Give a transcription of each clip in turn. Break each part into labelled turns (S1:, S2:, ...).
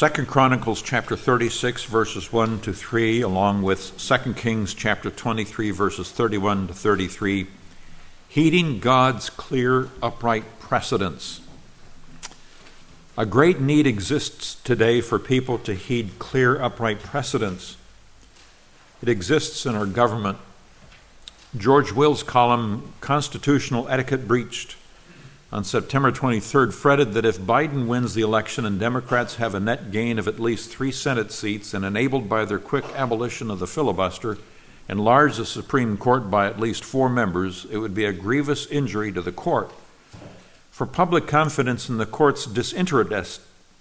S1: 2 Chronicles chapter 36, verses 1 to 3, along with 2 Kings chapter 23, verses 31 to 33, heeding God's clear, upright precedents. A great need exists today for people to heed clear, upright precedents. It exists in our government. George Will's column, Constitutional Etiquette Breached, on September 23rd, fretted that if Biden wins the election and Democrats have a net gain of at least 3 Senate seats and, enabled by their quick abolition of the filibuster, enlarge the Supreme Court by at least 4 members, it would be a grievous injury to the court. For public confidence in the court's disinterestedness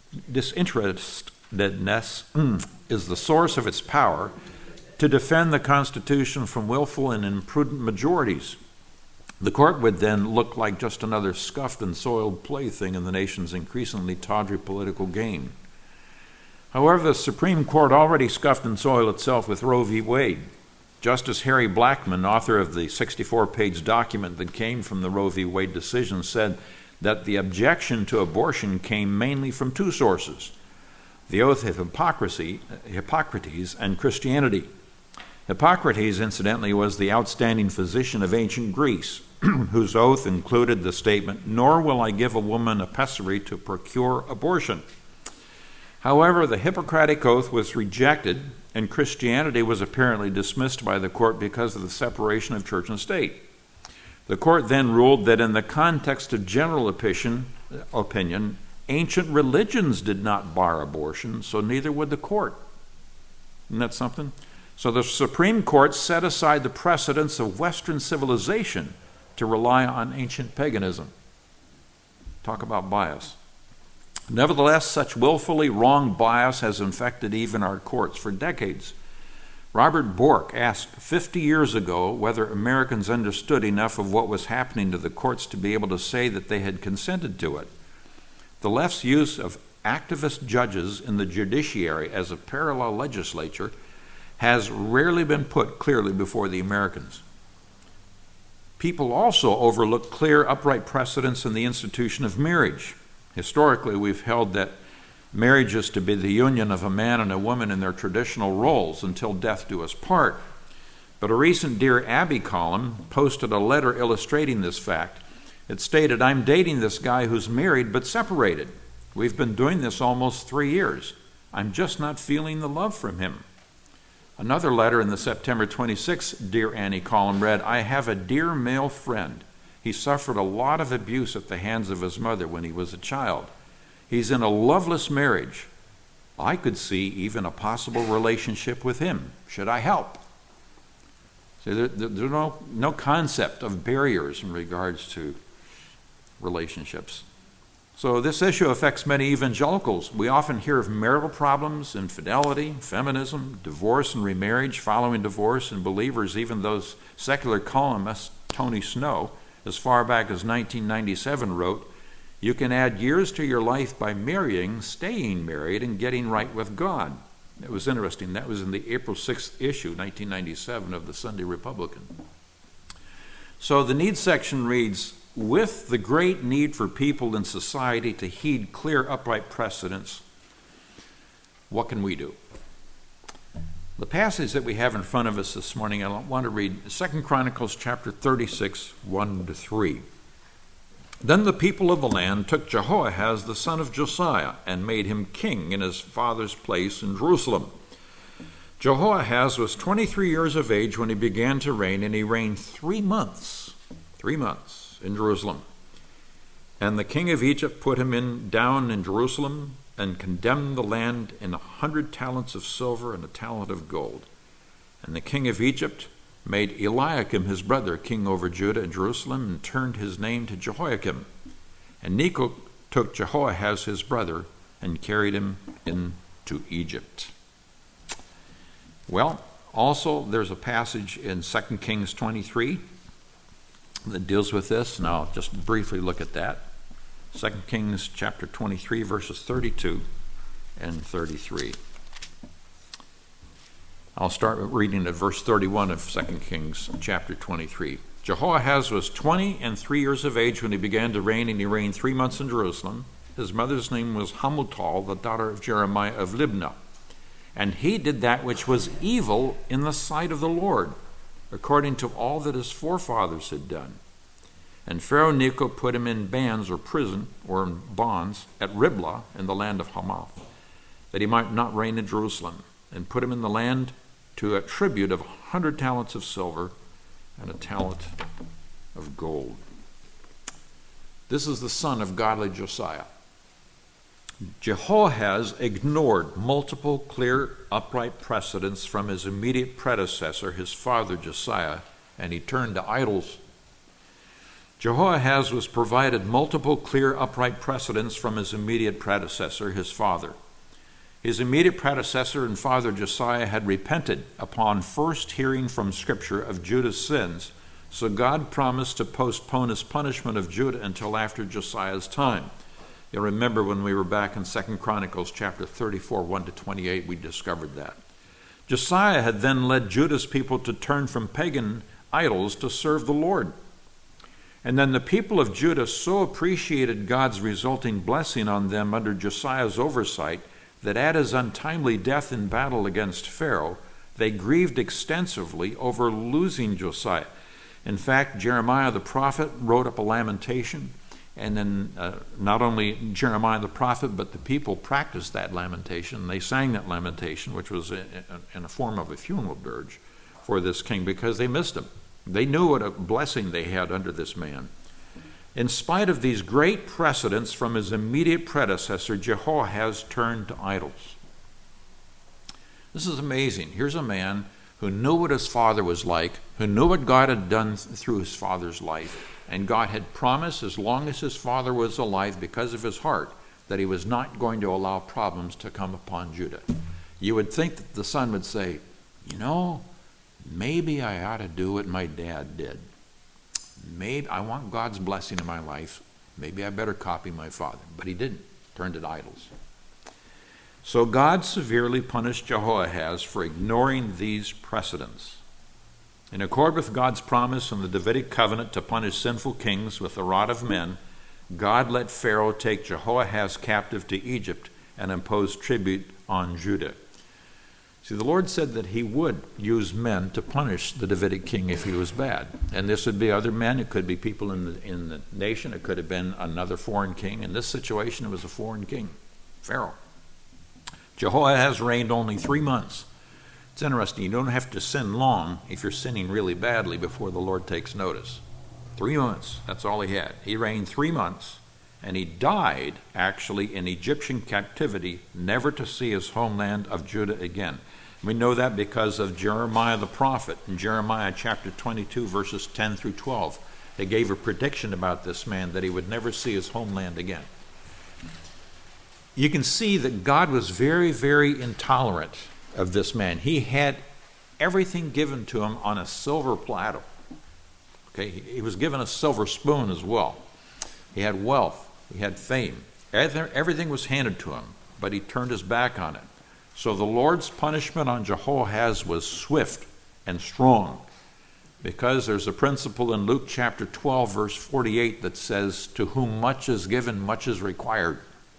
S1: is the source of its power to defend the Constitution from willful and imprudent majorities. The court would then look like just another scuffed and soiled plaything in the nation's increasingly tawdry political game. However, the Supreme Court already scuffed and soiled itself with Roe v. Wade. Justice Harry Blackmun, author of the 64-page document that came from the Roe v. Wade decision, said that the objection to abortion came mainly from 2 sources: the oath of Hippocrates and Christianity. Hippocrates, incidentally, was the outstanding physician of ancient Greece, whose oath included the statement, "Nor will I give a woman a pessary to procure abortion." However, the Hippocratic oath was rejected, and Christianity was apparently dismissed by the court because of the separation of church and state. The court then ruled that in the context of general opinion, ancient religions did not bar abortion, so neither would the court. Isn't that something? So the Supreme Court set aside the precedents of Western civilization to rely on ancient paganism. Talk about bias. Nevertheless, such willfully wrong bias has infected even our courts for decades. Robert Bork asked 50 years ago whether Americans understood enough of what was happening to the courts to be able to say that they had consented to it. The left's use of activist judges in the judiciary as a parallel legislature has rarely been put clearly before the Americans. People also overlook clear, upright precedents in the institution of marriage. Historically, we've held that marriage is to be the union of a man and a woman in their traditional roles until death do us part. But a recent Dear Abby column posted a letter illustrating this fact. It stated, "I'm dating this guy who's married but separated. We've been doing this almost 3 years. I'm just not feeling the love from him." Another letter in the September 26th Dear Annie column read, "I have a dear male friend. He suffered a lot of abuse at the hands of his mother when he was a child. He's in a loveless marriage. I could see even a possible relationship with him. Should I help?" So there's no concept of barriers in regards to relationships. So this issue affects many evangelicals. We often hear of marital problems, infidelity, feminism, divorce and remarriage, following divorce, and believers, even those secular columnists, Tony Snow, as far back as 1997 wrote, "You can add years to your life by marrying, staying married, and getting right with God." It was interesting. That was in the April 6th issue, 1997, of the Sunday Republican. So the needs section reads, "With the great need for people in society to heed clear, upright precedents, what can we do?" The passage that we have in front of us this morning, I want to read 2 Chronicles chapter 36, 1 to 3. "Then the people of the land took Jehoahaz the son of Josiah and made him king in his father's place in Jerusalem. Jehoahaz was 23 years of age when he began to reign, and he reigned 3 months in Jerusalem. And the king of Egypt put him down in Jerusalem and condemned the land in 100 talents of silver and a talent of gold. And the king of Egypt made Eliakim his brother king over Judah and Jerusalem, and turned his name to Jehoiakim. And Necho took Jehoahaz his brother and carried him into Egypt." Well, also there's a passage in 2 Kings 23 that deals with this, and I'll just briefly look at that. 2 Kings chapter 23, verses 32 and 33. I'll start reading at verse 31 of 2 Kings chapter 23. "Jehoahaz was 23 years of age when he began to reign, and he reigned 3 months in Jerusalem. His mother's name was Hamutal, the daughter of Jeremiah of Libnah. And he did that which was evil in the sight of the Lord, according to all that his forefathers had done. And Pharaoh Necho put him in bands or prison or in bonds at Riblah in the land of Hamath, that he might not reign in Jerusalem, and put him in the land to a tribute of 100 talents of silver and a talent of gold. This is the son of godly Josiah. Jehoahaz ignored multiple clear, upright precedents from his immediate predecessor, his father Josiah, and he turned to idols. Jehoahaz was provided multiple clear, upright precedents from his immediate predecessor, his father. His immediate predecessor and father Josiah had repented upon first hearing from Scripture of Judah's sins, so God promised to postpone his punishment of Judah until after Josiah's time. You'll remember when we were back in 2 Chronicles chapter 34, 1-28, we discovered that. Josiah had then led Judah's people to turn from pagan idols to serve the Lord. And then the people of Judah so appreciated God's resulting blessing on them under Josiah's oversight that at his untimely death in battle against Pharaoh, they grieved extensively over losing Josiah. In fact, Jeremiah the prophet wrote up a lamentation, and then not only Jeremiah the prophet, but the people practiced that lamentation. They sang that lamentation, which was in a form of a funeral dirge for this king, because they missed him. They knew what a blessing they had under this man. In spite of these great precedents from his immediate predecessor, Jehoahaz turned to idols. This is amazing. Here's a man who knew what his father was like, who knew what God had done through his father's life, and God had promised, as long as his father was alive, because of his heart, that he was not going to allow problems to come upon Judah. You would think that the son would say, maybe I ought to do what my dad did. Maybe I want God's blessing in my life. Maybe I better copy my father. But he didn't. Turned to idols. So God severely punished Jehoahaz for ignoring these precedents. In accord with God's promise in the Davidic covenant to punish sinful kings with the rod of men, God let Pharaoh take Jehoahaz captive to Egypt and impose tribute on Judah. See, the Lord said that he would use men to punish the Davidic king if he was bad. And this would be other men. It could be people in the nation. It could have been another foreign king. In this situation, it was a foreign king, Pharaoh. Jehoahaz reigned only 3 months. It's interesting. You don't have to sin long if you're sinning really badly before the Lord takes notice. 3 months. That's all he had. He reigned 3 months. And he died, actually, in Egyptian captivity, never to see his homeland of Judah again. We know that because of Jeremiah the prophet. In Jeremiah chapter 22, verses 10 through 12, they gave a prediction about this man that he would never see his homeland again. You can see that God was very, very intolerant of this man. He had everything given to him on a silver platter. Okay, he was given a silver spoon as well. He had wealth. He had fame. Everything was handed to him, but he turned his back on it. So the Lord's punishment on Jehoahaz was swift and strong, because there's a principle in Luke chapter 12, verse 48 that says, "To whom much is given, much is required."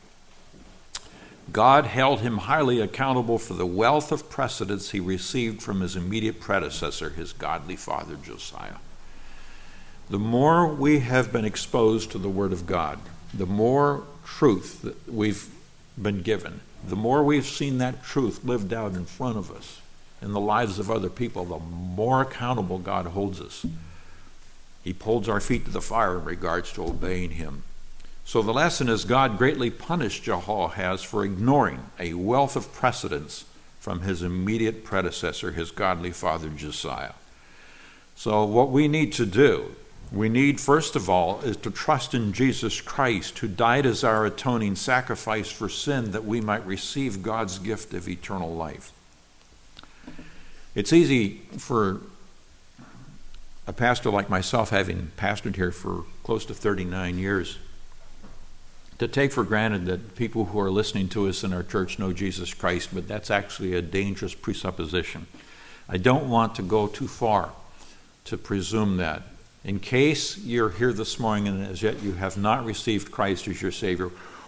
S1: God held him highly accountable for the wealth of precedents he received from his immediate predecessor, his godly father Josiah. The more we have been exposed to the Word of God, the more truth that we've been given, the more we've seen that truth lived out in front of us in the lives of other people, the more accountable God holds us. He holds our feet to the fire in regards to obeying him. So the lesson is God greatly punished Jehoahaz for ignoring a wealth of precedents from his immediate predecessor, his godly father Josiah. So what we need to do, we need, first of all, is to trust in Jesus Christ, who died as our atoning sacrifice for sin, that we might receive God's gift of eternal life. It's easy for a pastor like myself, having pastored here for close to 39 years, to take for granted that people who are listening to us in our church know Jesus Christ, but that's actually a dangerous presupposition. I don't want to go too far to presume that. In case you're here this morning and as yet you have not received Christ as your Savior,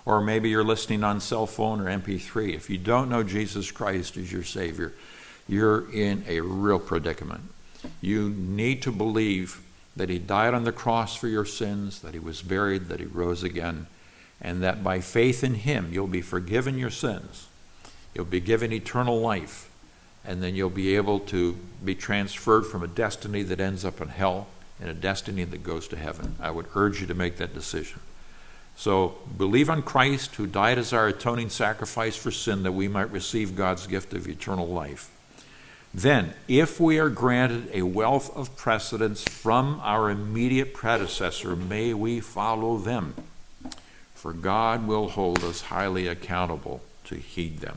S1: or maybe you're listening on cell phone or MP3. If you don't know Jesus Christ as your Savior, you're in a real predicament. You need to believe that he died on the cross for your sins, that he was buried, that he rose again, and that by faith in him you'll be forgiven your sins. You'll be given eternal life, and then you'll be able to be transferred from a destiny that ends up in hell and a destiny that goes to heaven. I would urge you to make that decision. So believe on Christ, who died as our atoning sacrifice for sin, that we might receive God's gift of eternal life. Then, if we are granted a wealth of precedents from our immediate predecessor, may we follow them, for God will hold us highly accountable to heed them.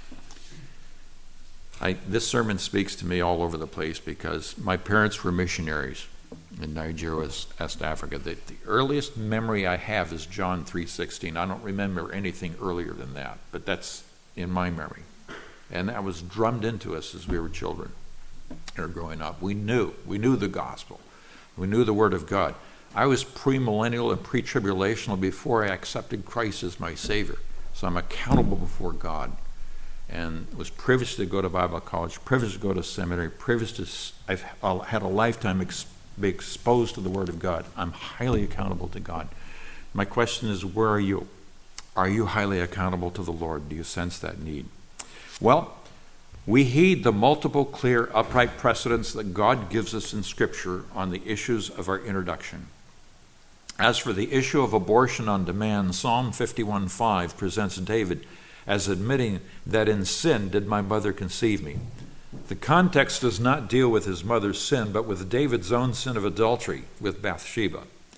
S1: This sermon speaks to me all over the place because my parents were missionaries in Nigeria, West Africa. The earliest memory I have is John 3:16. I don't remember anything earlier than that, but that's in my memory. And that was drummed into us as we were children or growing up. We knew the gospel. We knew the Word of God. I was premillennial and pre-tribulational before I accepted Christ as my Savior. So I'm accountable before God. And was privileged to go to Bible college, privileged to go to seminary, privileged to, I've had a lifetime be exposed to the Word of God. I'm highly accountable to God. My question is, where are you? Are you highly accountable to the Lord? Do you sense that need? Well, we heed the multiple, clear, upright precedents that God gives us in Scripture on the issues of our introduction. As for the issue of abortion on demand, Psalm 51:5 presents David as admitting that in sin did my mother conceive me. The context does not deal with his mother's sin, but with David's own sin of adultery with Bathsheba.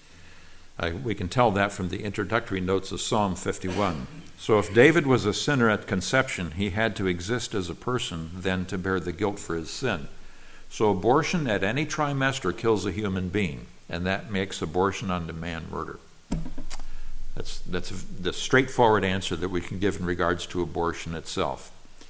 S1: We can tell that from the introductory notes of Psalm 51. So if David was a sinner at conception, he had to exist as a person then to bear the guilt for his sin. So abortion at any trimester kills a human being, and that makes abortion on demand murder. That's the straightforward answer that we can give in regards to abortion itself.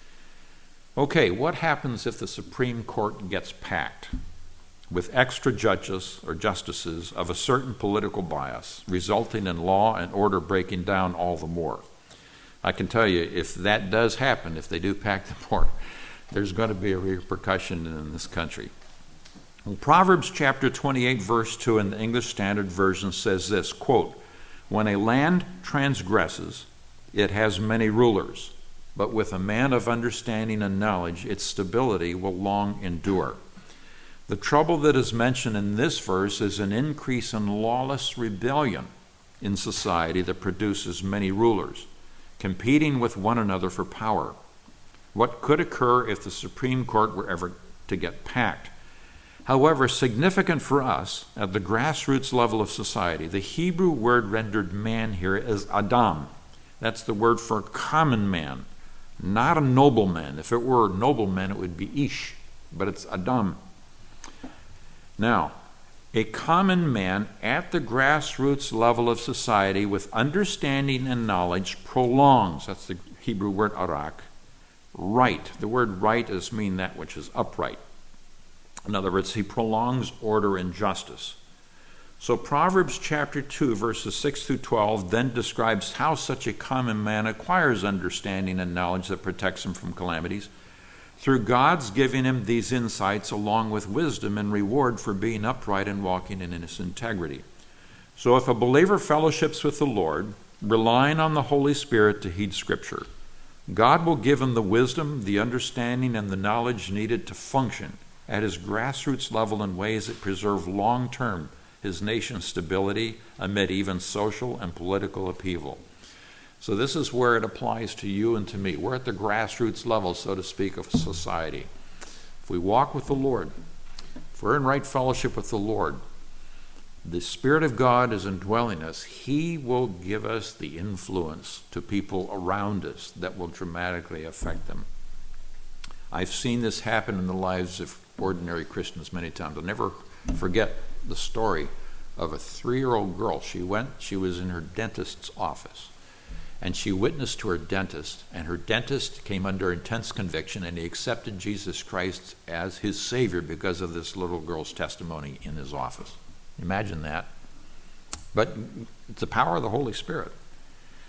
S1: Okay, what happens if the Supreme Court gets packed with extra judges or justices of a certain political bias, resulting in law and order breaking down all the more? I can tell you, if that does happen, if they do pack the court, there's going to be a repercussion in this country. Well, Proverbs chapter 28, verse 2 in the English Standard Version says this, quote, "When a land transgresses, it has many rulers, but with a man of understanding and knowledge, its stability will long endure." The trouble that is mentioned in this verse is an increase in lawless rebellion in society that produces many rulers, competing with one another for power. What could occur if the Supreme Court were ever to get packed? However, significant for us at the grassroots level of society, the Hebrew word rendered man here is Adam. That's the word for common man, not a nobleman. If it were a nobleman, it would be Ish, but it's Adam. Now, a common man at the grassroots level of society with understanding and knowledge prolongs, that's the Hebrew word arak, right. The word right is mean that which is upright. In other words, he prolongs order and justice. So Proverbs chapter 2, verses 6 through 12 then describes how such a common man acquires understanding and knowledge that protects him from calamities, through God's giving him these insights along with wisdom and reward for being upright and walking in his integrity. So if a believer fellowships with the Lord, relying on the Holy Spirit to heed Scripture, God will give him the wisdom, the understanding, and the knowledge needed to function at his grassroots level in ways that preserve long-term his nation's stability amid even social and political upheaval. So this is where it applies to you and to me. We're at the grassroots level, so to speak, of society. If we walk with the Lord, if we're in right fellowship with the Lord, the Spirit of God is indwelling us. He will give us the influence to people around us that will dramatically affect them. I've seen this happen in the lives of ordinary Christians many times. I'll never forget the story of a 3-year-old girl. She was in her dentist's office, and she witnessed to her dentist, and her dentist came under intense conviction, and he accepted Jesus Christ as his Savior because of this little girl's testimony in his office. Imagine that. But it's the power of the Holy Spirit.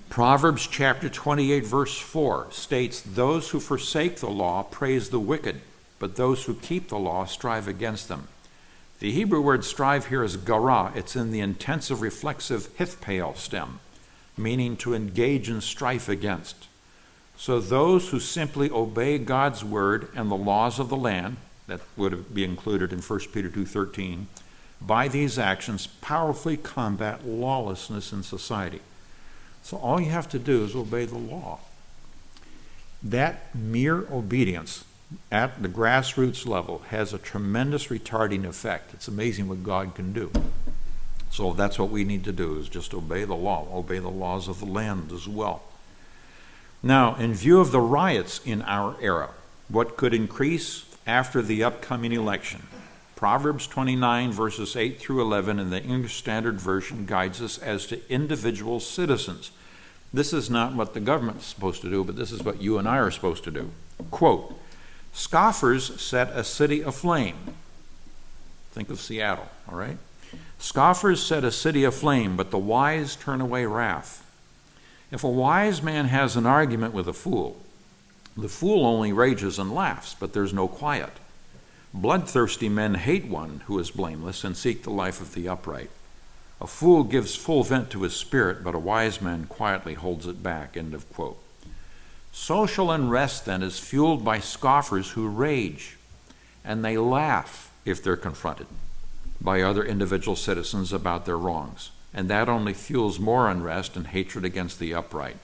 S1: Proverbs chapter 28, verse 4 states, "Those who forsake the law praise the wicked, but those who keep the law strive against them." The Hebrew word strive here is gara. It's in the intensive reflexive hithpael stem, meaning to engage in strife against. So those who simply obey God's word and the laws of the land, that would be included in 1 Peter 2:13, by these actions powerfully combat lawlessness in society. So all you have to do is obey the law. That mere obedience at the grassroots level has a tremendous retarding effect. It's amazing what God can do. So that's what we need to do, is just obey the law, obey the laws of the land as well. Now, in view of the riots in our era, what could increase after the upcoming election? Proverbs 29, verses 8 through 11 in the English Standard Version guides us as to individual citizens. This is not what the government is supposed to do, but this is what you and I are supposed to do. Quote, "Scoffers set a city aflame." Think of Seattle, all right? "Scoffers set a city aflame, but the wise turn away wrath. If a wise man has an argument with a fool, the fool only rages and laughs, but there's no quiet. Bloodthirsty men hate one who is blameless and seek the life of the upright. A fool gives full vent to his spirit, but a wise man quietly holds it back." End of quote. Social unrest, then, is fueled by scoffers who rage, and they laugh if they're confronted by other individual citizens about their wrongs, and that only fuels more unrest and hatred against the upright.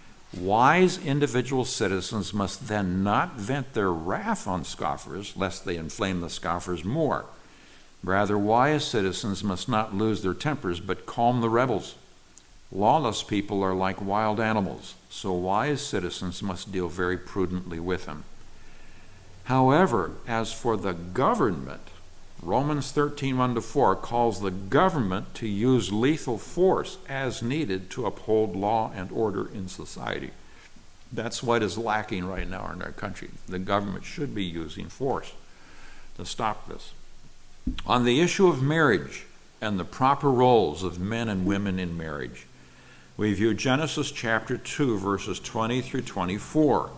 S1: Wise individual citizens must then not vent their wrath on scoffers, lest they inflame the scoffers more. Rather, wise citizens must not lose their tempers, but calm the rebels. Lawless people are like wild animals, so wise citizens must deal very prudently with them. However, as for the government, Romans 13:1-4 calls the government to use lethal force as needed to uphold law and order in society. That's what is lacking right now in our country. The government should be using force to stop this. On the issue of marriage and the proper roles of men and women in marriage, we view Genesis chapter 2, verses 20 through 24.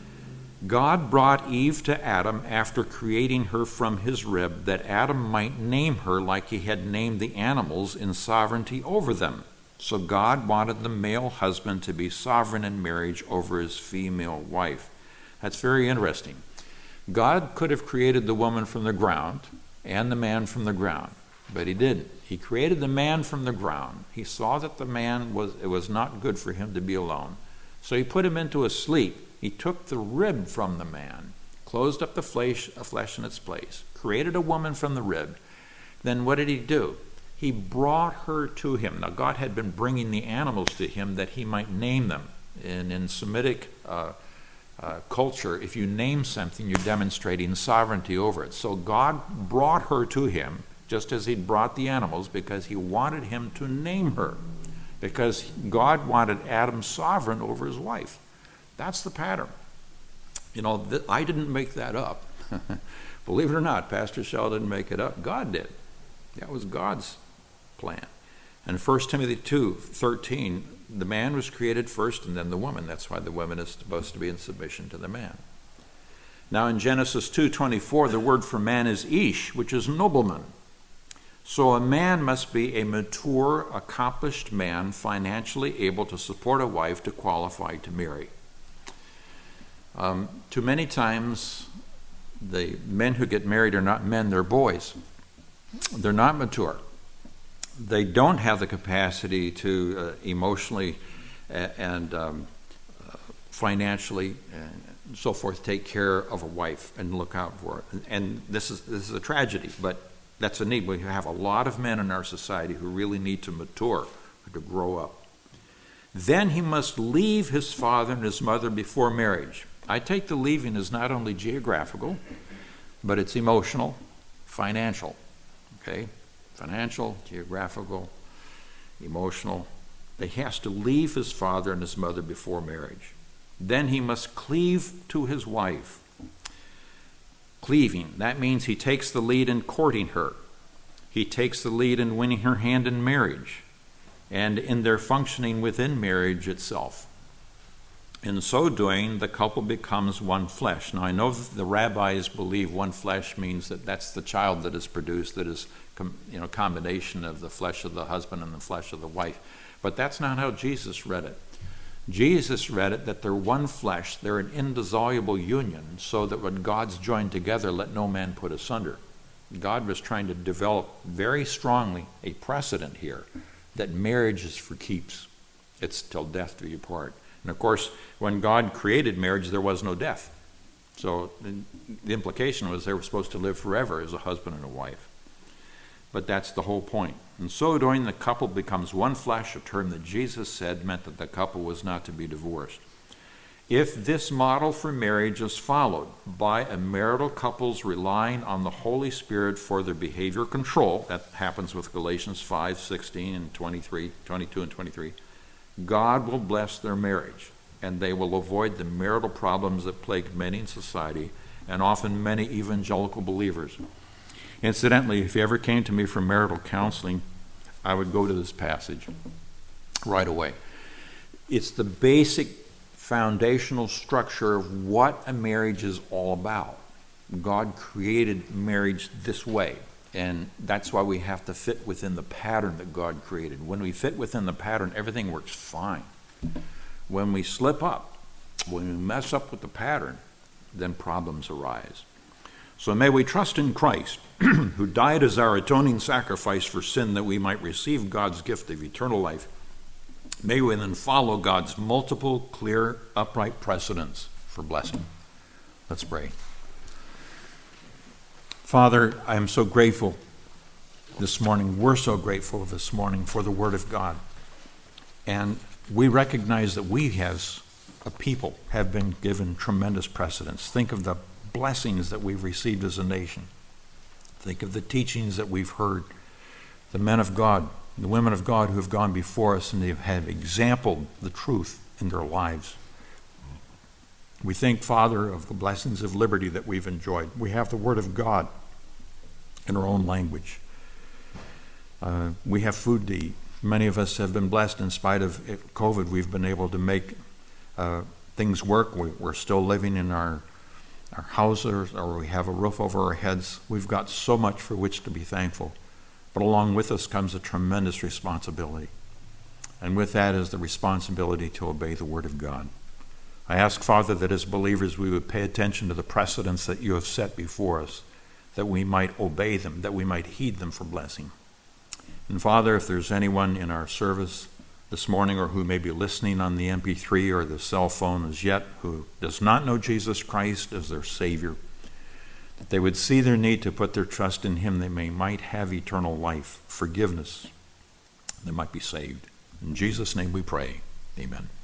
S1: God brought Eve to Adam after creating her from his rib, that Adam might name her like he had named the animals in sovereignty over them. So God wanted the male husband to be sovereign in marriage over his female wife. That's very interesting. God could have created the woman from the ground and the man from the ground, but he didn't. He created the man from the ground. He saw that it was not good for him to be alone. So he put him into a sleep. He took the rib from the man, closed up the flesh in its place, created a woman from the rib. Then what did he do? He brought her to him. Now, God had been bringing the animals to him that he might name them. And in Semitic culture, if you name something, you're demonstrating sovereignty over it. So God brought her to him, just as he'd brought the animals, because he wanted him to name her, because God wanted Adam sovereign over his wife. That's the pattern. You know, I didn't make that up. Believe it or not, Pastor Shaw didn't make it up. God did. That was God's plan. And 1 Timothy 2:13, the man was created first and then the woman. That's why the woman is supposed to be in submission to the man. Now in Genesis 2:24, the word for man is ish, which is nobleman. So a man must be a mature, accomplished man, financially able to support a wife to qualify to marry. Too many times, the men who get married are not men, they're boys. They're not mature. They don't have the capacity to emotionally and financially and so forth take care of a wife and look out for it. And this is a tragedy, but that's a need. We have a lot of men in our society who really need to mature, to grow up. Then he must leave his father and his mother before marriage. I take the leaving as not only geographical, but it's emotional, financial. Okay? Financial, geographical, emotional. He has to leave his father and his mother before marriage. Then he must cleave to his wife. Cleaving, that means he takes the lead in courting her. He takes the lead in winning her hand in marriage. and in their functioning within marriage itself. In so doing, the couple becomes one flesh. Now, I know that the rabbis believe one flesh means that that's the child that is produced, that is combination of the flesh of the husband and the flesh of the wife. But that's not how Jesus read it. Jesus read it that they're one flesh, they're an indissoluble union, so that when God's joined together, let no man put asunder. God was trying to develop very strongly a precedent here that marriage is for keeps. It's till death do you part. And of course, when God created marriage, there was no death. So the implication was they were supposed to live forever as a husband and a wife. But that's the whole point. And so doing, the couple becomes one flesh, a term that Jesus said meant that the couple was not to be divorced. If this model for marriage is followed by a marital couples relying on the Holy Spirit for their behavior control, that happens with Galatians 5:16 and 22 and 23, God will bless their marriage, and they will avoid the marital problems that plague many in society and often many evangelical believers. Incidentally, if you ever came to me for marital counseling, I would go to this passage right away. It's the basic foundational structure of what a marriage is all about. God created marriage this way, and that's why we have to fit within the pattern that God created. When we fit within the pattern, everything works fine. When we slip up, when we mess up with the pattern, then problems arise. So may we trust in Christ, who died as our atoning sacrifice for sin that we might receive God's gift of eternal life. May we then follow God's multiple, clear, upright precedents for blessing. Let's pray. Father, I am so grateful this morning. We're so grateful this morning for the Word of God. And we recognize that we as a people have been given tremendous precedents. Think of the blessings that we've received as a nation. Think of the teachings that we've heard. The men of God, the women of God who have gone before us and they have exampled the truth in their lives. We think, Father, of the blessings of liberty that we've enjoyed. We have the Word of God in our own language. We have food to eat. Many of us have been blessed in spite of COVID. We've been able to make things work. We're still living in our houses, or we have a roof over our heads. We've got so much for which to be thankful. But along with us comes a tremendous responsibility. And with that is the responsibility to obey the Word of God. I ask, Father, that as believers we would pay attention to the precedents that you have set before us, that we might obey them, that we might heed them for blessing. And Father, if there's anyone in our service this morning or who may be listening on the MP3 or the cell phone as yet who does not know Jesus Christ as their Savior, that they would see their need to put their trust in Him, they might have eternal life, forgiveness, they might be saved. In Jesus' name we pray. Amen.